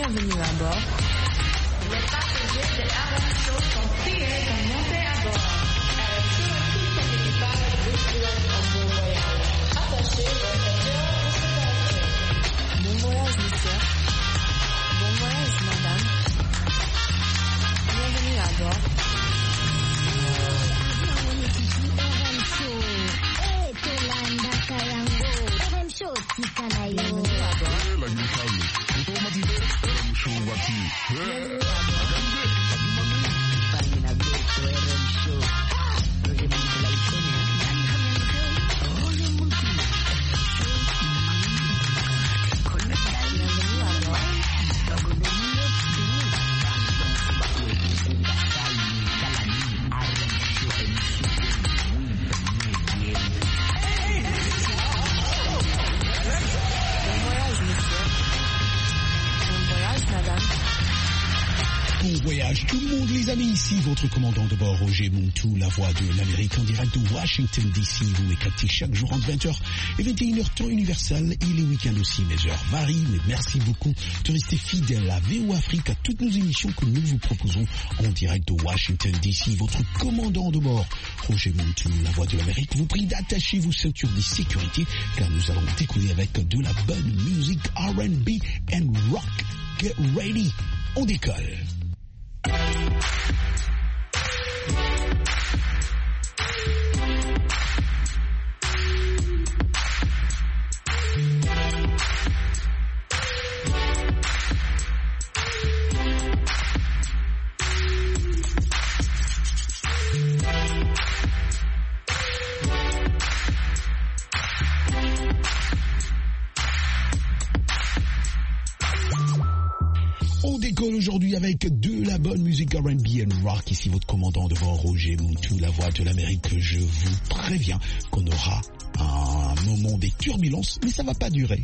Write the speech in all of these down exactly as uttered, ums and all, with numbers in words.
Bienvenue à bord. Les passagers de R M Show sont priés de monter à bord. R M Show et tout son équipage vous souhaitent un bon voyage. Attachez votre ceinture de sécurité. Bon voyage, monsieur. Bon voyage, madame. Bienvenue à bord. Bienvenue à bord. Voyage tout le monde les amis, ici votre commandant de bord Roger Montou, la voix de l'Amérique en direct de Washington D C. Vous me captez chaque jour entre vingt heures et vingt et une heures temps universel et les week-ends aussi. Mes heures varient, mais merci beaucoup de rester fidèle à V O Afrique, à toutes nos émissions que nous vous proposons en direct de Washington D C. Votre commandant de bord Roger Montou, la voix de l'Amérique, vous prie d'attacher vos ceintures de sécurité car nous allons décoller avec de la bonne musique R and B and rock. Get ready, on décolle. Aujourd'hui avec de la bonne musique R and B and rock. Ici votre commandant de bord Roger Montou, la voix de l'Amérique. Je vous préviens qu'on aura un moment des turbulences, mais ça va pas durer.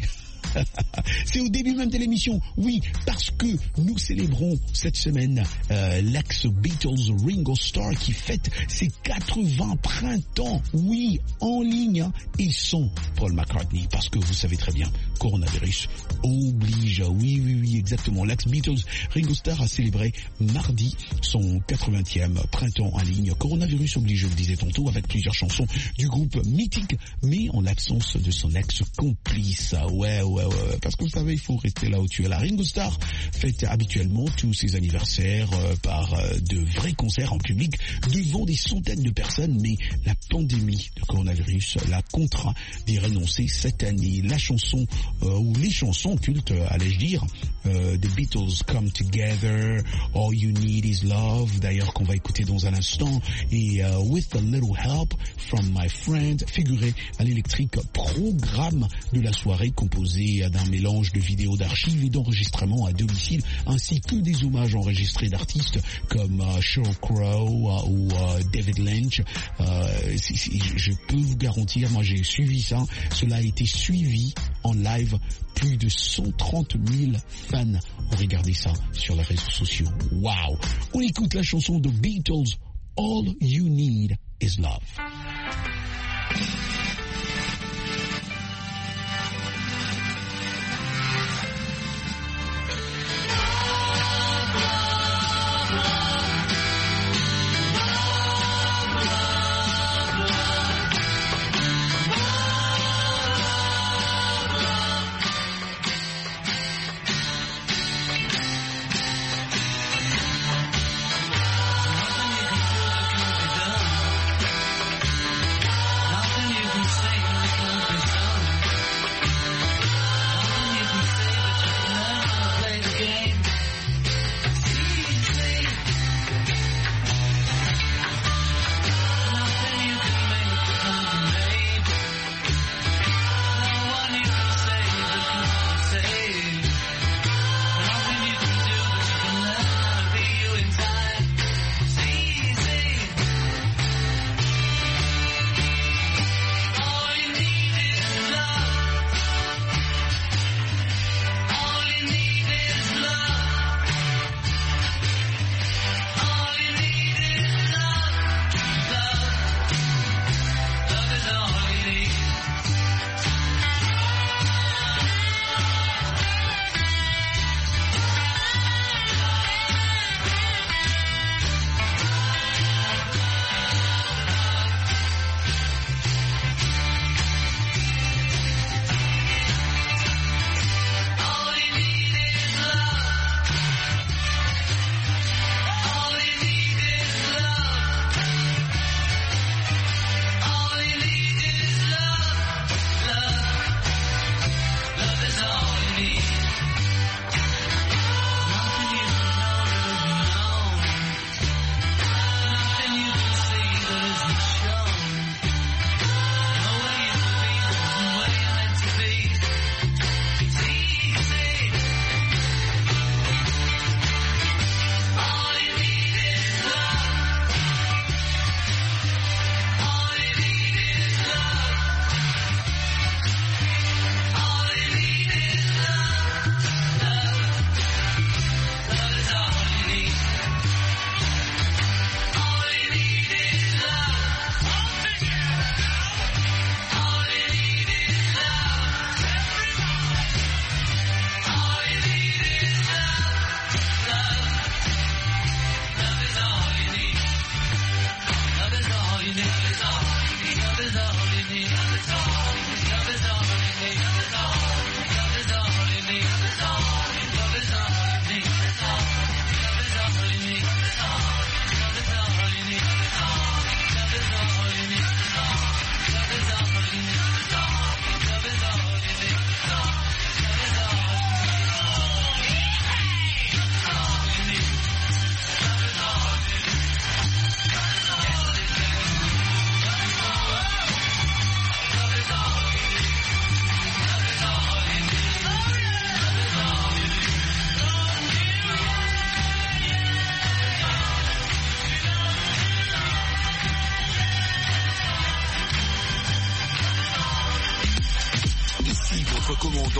C'est au début même de l'émission, oui, parce que nous célébrons cette semaine euh, l'ex-Beatles Ringo Starr qui fête ses quatre-vingts printemps, oui, en ligne, hein, et sans Paul McCartney, parce que vous savez très bien, coronavirus oblige, oui, oui, oui, exactement, l'ex-Beatles Ringo Starr a célébré mardi son quatre-vingtième printemps en ligne, coronavirus oblige, je le disais tantôt, avec plusieurs chansons du groupe mythique, mais en l'absence de son ex-complice, ouais, ouais, ouais, parce que vous savez, il faut rester là où tu es. La Ringo Starr fête habituellement tous ses anniversaires euh, par euh, de vrais concerts en public devant des centaines de personnes, mais la pandémie de coronavirus l'a contraint d'y renoncer cette année. La chanson, euh, ou les chansons cultes, allais-je dire, euh, The Beatles Come Together, All You Need Is Love, d'ailleurs qu'on va écouter dans un instant, et euh, With a Little Help From My Friend, figuré à l'électrique programme de la soirée composé d'un mélange de vidéos d'archives et d'enregistrements à domicile, ainsi que des hommages enregistrés d'artistes comme uh, Sheryl Crow uh, ou uh, David Lynch. Euh, si, si, je peux vous garantir, moi j'ai suivi ça, cela a été suivi en live. Plus de cent trente mille fans ont regardé ça sur les réseaux sociaux. Waouh! On écoute la chanson de Beatles, All You Need Is Love. Nothing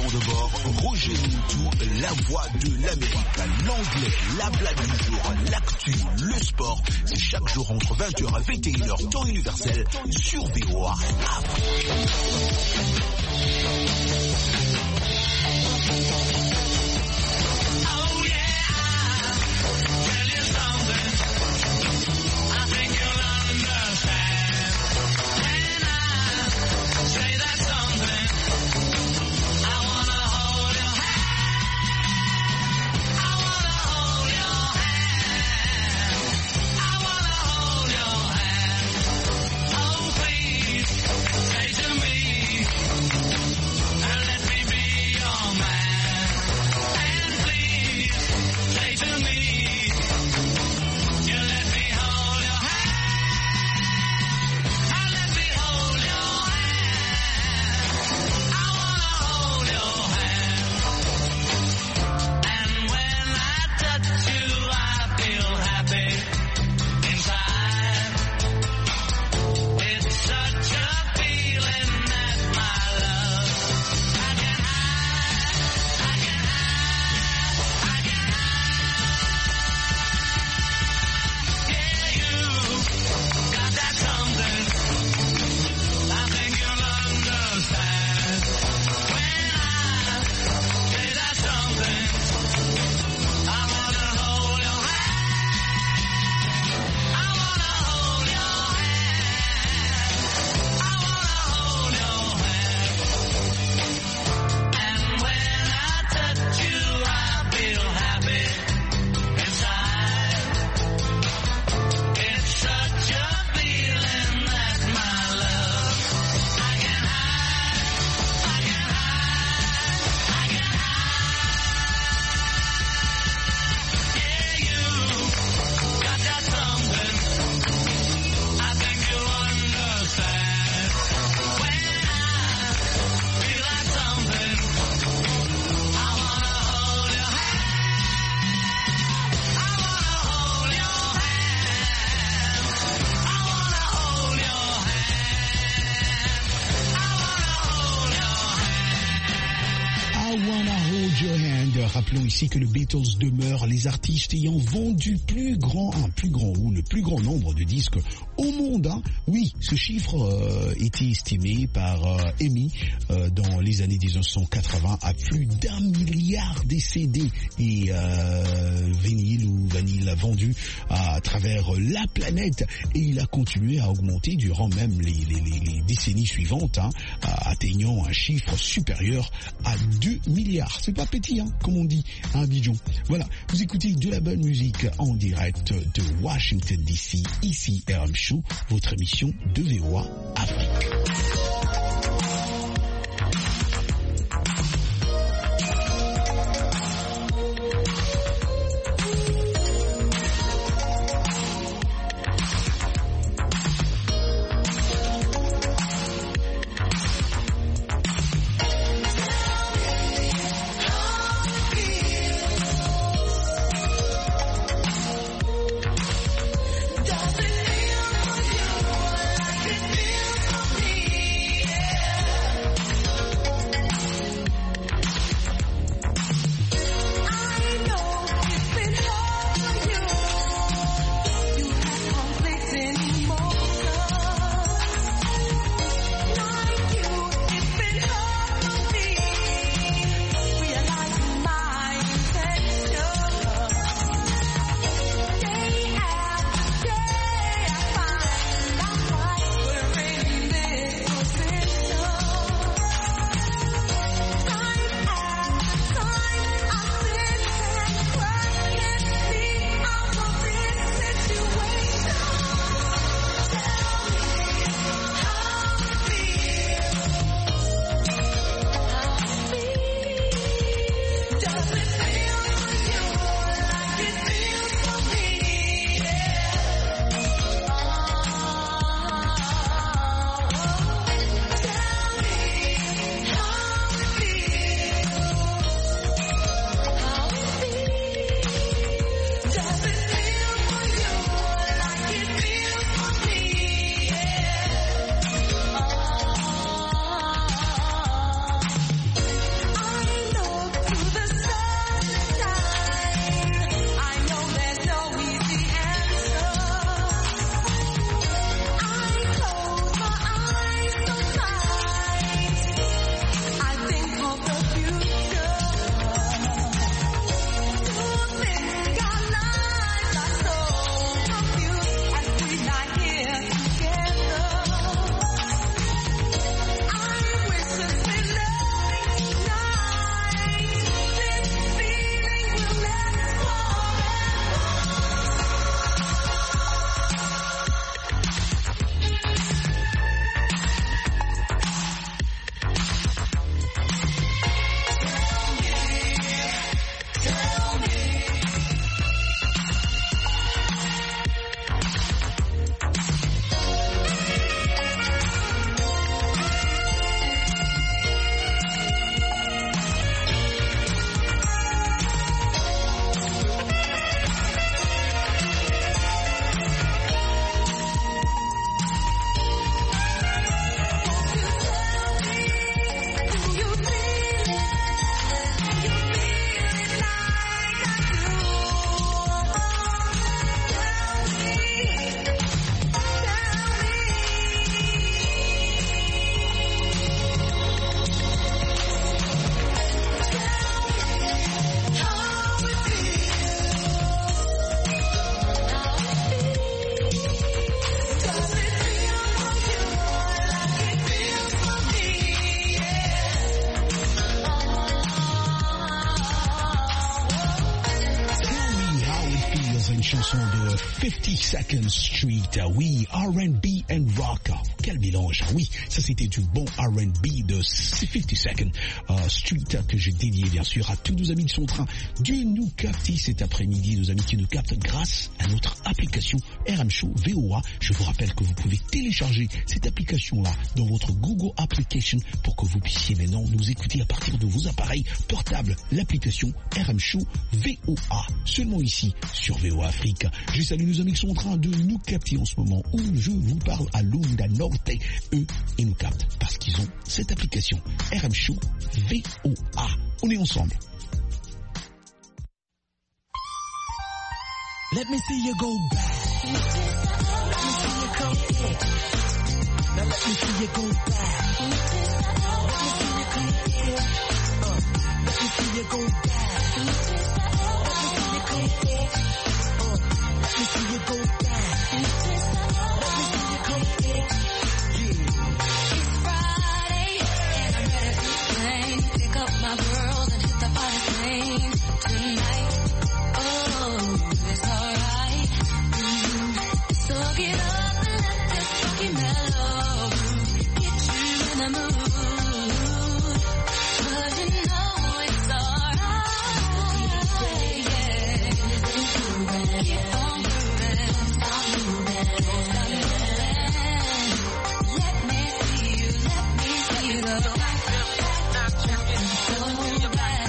commandant de bord, Roger Moutou, la voix de l'Amérique, l'anglais, la blague du jour, l'actu, le sport. C'est chaque jour entre vingt heures et vingt et une heures, temps universel, sur V O A Afrique. Rappelons ici que le Beatles demeure les artistes ayant vendu plus grand, un plus grand ou le plus grand nombre de disques au monde. Hein. Oui, ce chiffre euh, était estimé par euh, E M I euh, dans les années mille neuf cent quatre-vingts à plus d'un milliard de C D et euh, vinyle ou vanille vendus à travers la planète, et il a continué à augmenter durant même les, les, les, les décennies suivantes, hein, atteignant un chiffre supérieur à deux milliards. C'est pas petit, hein, comme on dit à Abidjan. Voilà, vous écoutez de la bonne musique en direct de Washington D C, ici R M Show, votre émission de V O A Afrique. Does it feel for you like it feels for me? dans une chanson de fifty-second Street. Oui, R and B and rock. Quel mélange. Oui, ça c'était du bon R and B de fifty-second uh, Street que j'ai dédié bien sûr à tous nos amis qui sont en train de nous capter cet après-midi, nos amis qui nous captent grâce à notre application R M Show V O A. Je vous rappelle que vous pouvez télécharger cette application-là dans votre Google Application pour que vous puissiez maintenant nous écouter à partir de vos appareils portables. L'application R M Show V O A, seulement ici sur V O A Afrique. Je salue nos amis qui sont en train de nous capter en ce moment où je vous parle à Lunda Norte. Eux, ils nous captent parce qu'ils ont cette application R M Show V O A. On est ensemble. Let me see you go back. Let me see you come in. Now let me see you go back. Let me see you come in. Uh, let me see you go back. Let me see you come in. Uh, let me see you go back. Let me see you come in. Yeah. It's Friday and I'm ready to swing. Pick up my girls and hit the party scene tonight. Oh, it's alright. Mm-hmm. So get up and let this funky mellow get you in the mood. 'Cause you know it's alright. Yeah. Keep on moving. Stop moving. Stop moving. Let me see you. Let me see you go. Go back.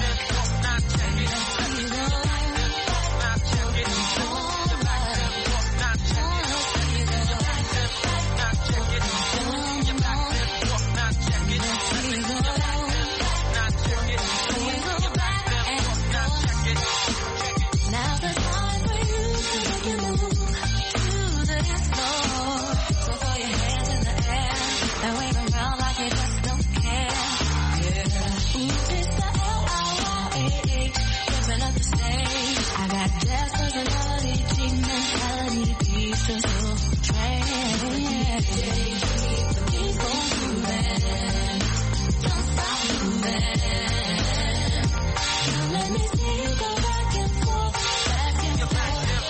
I got death personality, cheat mentality, piece of soul train. Keep on moving, don't stop moving. Now let me see you go back and forth, back and forth.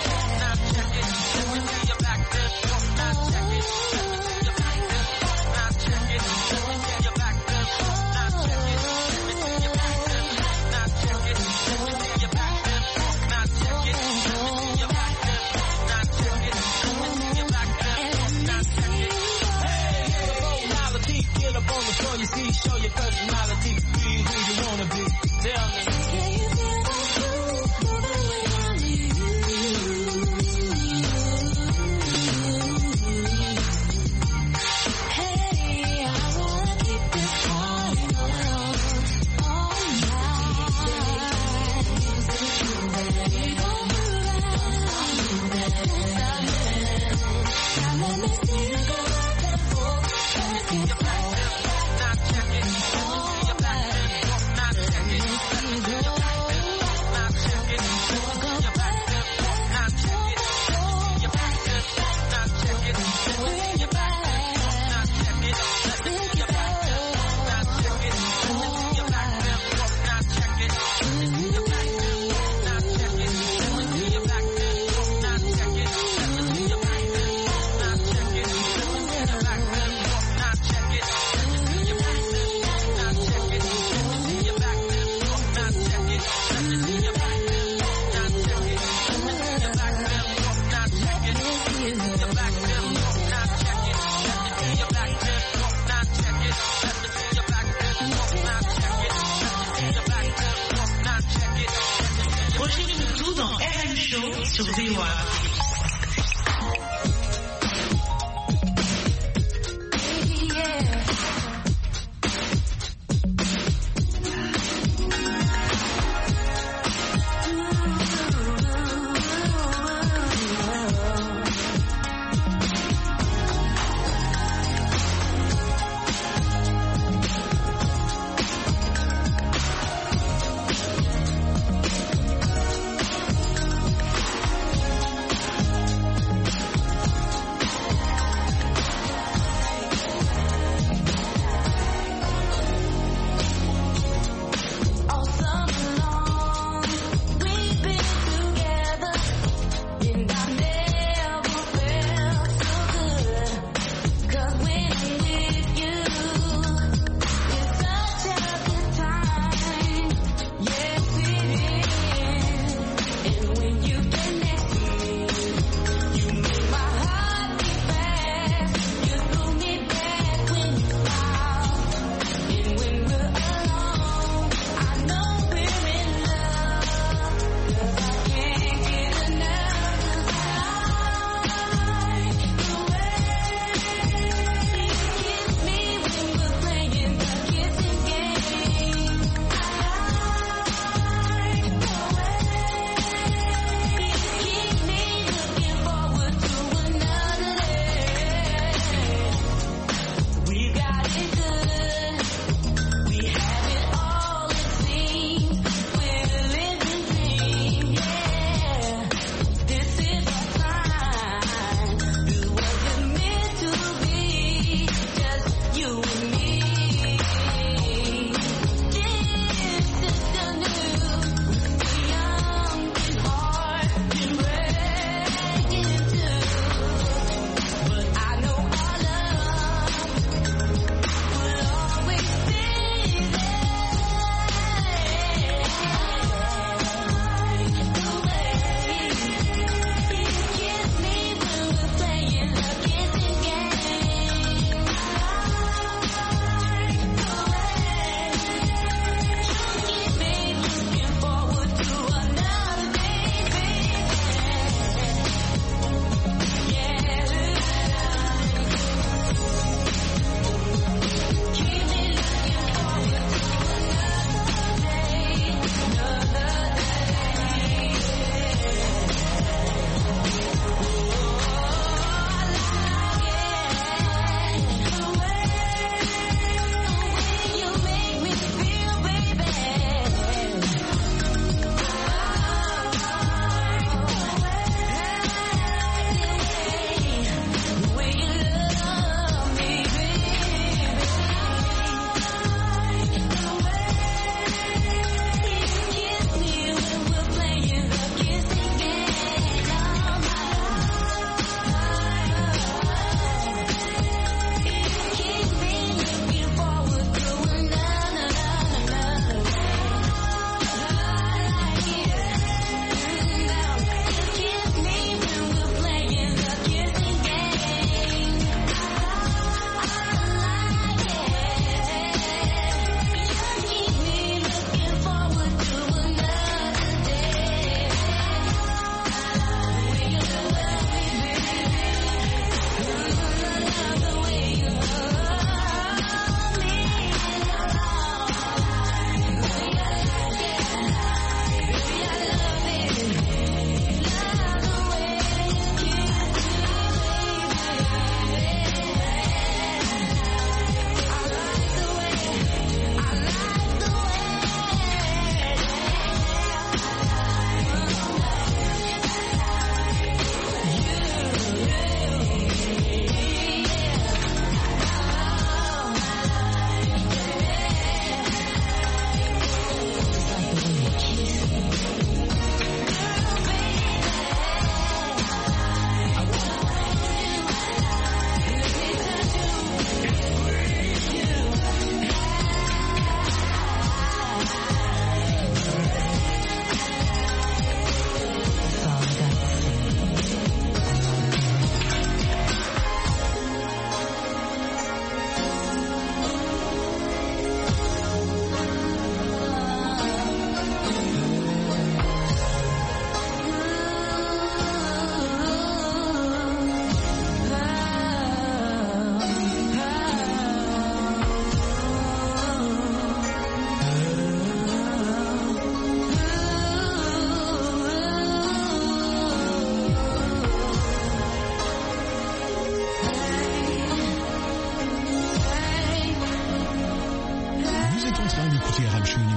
You see, show your personality, be who you wanna be. Tell me. Can you feel that groove moving without you? Hey, I wanna keep this party going all night. Keep on moving, stop moving. Now let me see you go back and forth, back and forth. Sur V O A.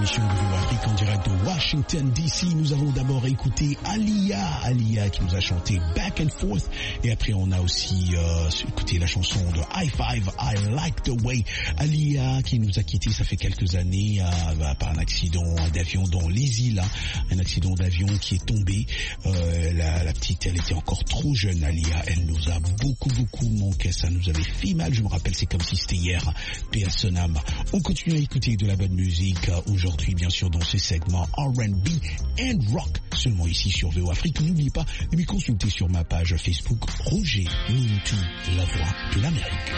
l'émission de V O Afrique en direct de Washington D C. Nous avons d'abord écouté Alia, Alia qui nous a chanté Back and Forth, et après on a aussi euh, écouté la chanson de High Five, I Like the Way. Alia qui nous a quittés, ça fait quelques années euh, par un accident d'avion dans les îles, hein, un accident d'avion qui est tombé. Euh, la, la petite, elle était encore trop jeune, Alia, elle nous a beaucoup beaucoup manqué, ça nous avait fait mal, je me rappelle, c'est comme si c'était hier. Paix à son âme. On continue à écouter de la bonne musique euh, aujourd'hui, bien sûr, dans ce segment R and B and Rock, seulement ici sur V O Afrique. N'oubliez pas de me consulter sur ma page Facebook Roger Muntu, la voix de l'Amérique.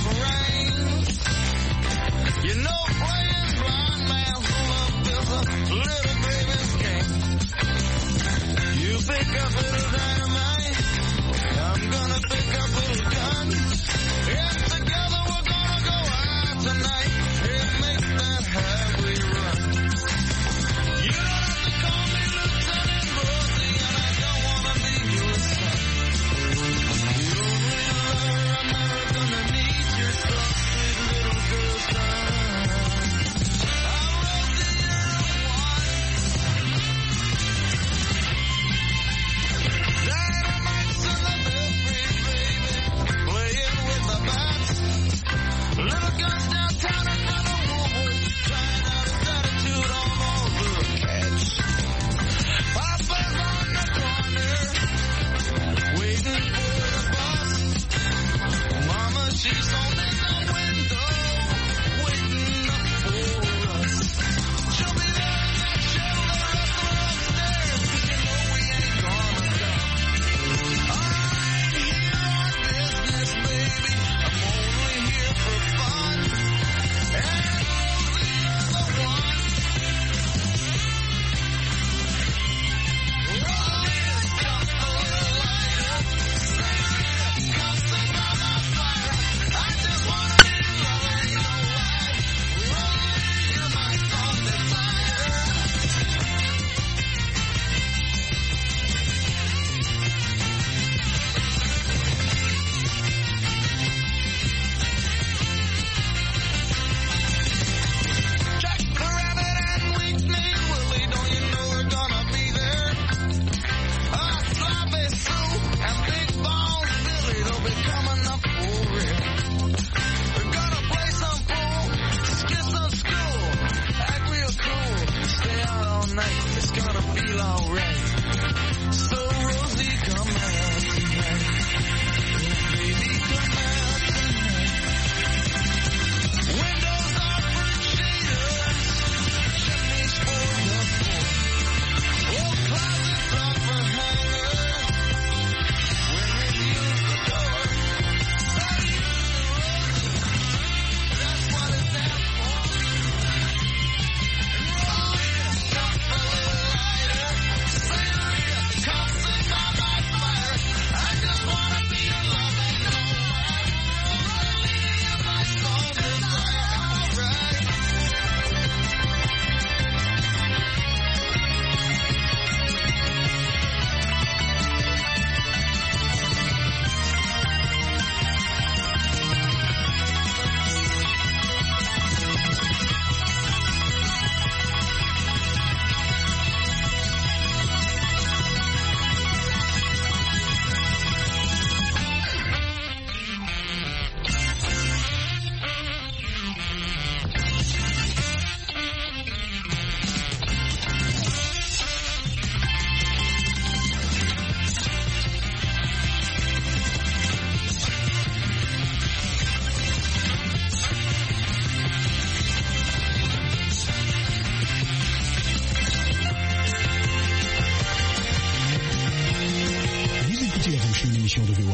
You know, playing blind man's love is a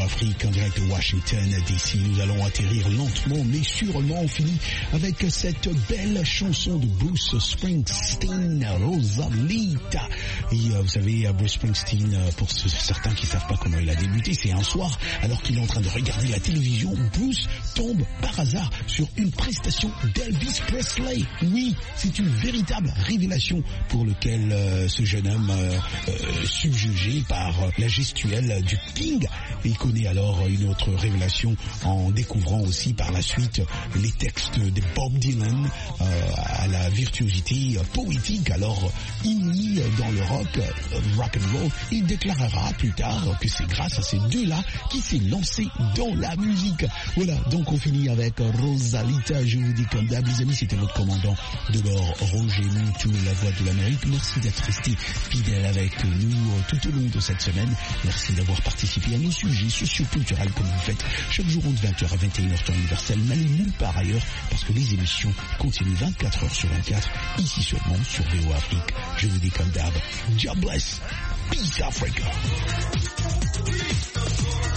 Afrique en direct de Washington D C. Nous allons atterrir lentement mais sûrement. On finit avec cette belle chanson de Bruce Springsteen, Rosalita. Et euh, vous savez, Bruce Springsteen, euh, pour ceux, certains qui ne savent pas comment il a débuté, c'est un soir, alors qu'il est en train de regarder la télévision, Bruce tombe par hasard sur une prestation d'Elvis Presley. Oui, c'est une véritable révélation pour lequel euh, ce jeune homme, euh, euh, subjugué par euh, la gestuelle du King, il connaît alors une autre révélation en découvrant aussi par la suite les textes de Bob Dylan euh, à la virtuosité poétique alors inouïe dans le rock, euh, rock and roll. Il déclarera plus tard que c'est grâce à ces deux-là qu'il s'est lancé dans la musique. Voilà, donc on finit avec Rosalita. Je vous dis comme d'hab, les amis, c'était votre commandant de bord, Roger Moutou, la voix de l'Amérique. Merci d'être resté fidèle avec nous tout au long de cette semaine. Merci d'avoir participé à nos sujets socioculturels comme vous faites chaque jour entre vingt heures à vingt et une heures temps universel. N'allez nulle part ailleurs parce que les émissions continuent vingt-quatre heures sur vingt-quatre, ici seulement sur V O Afrique. Je vous dis comme d'hab, God bless, peace Africa.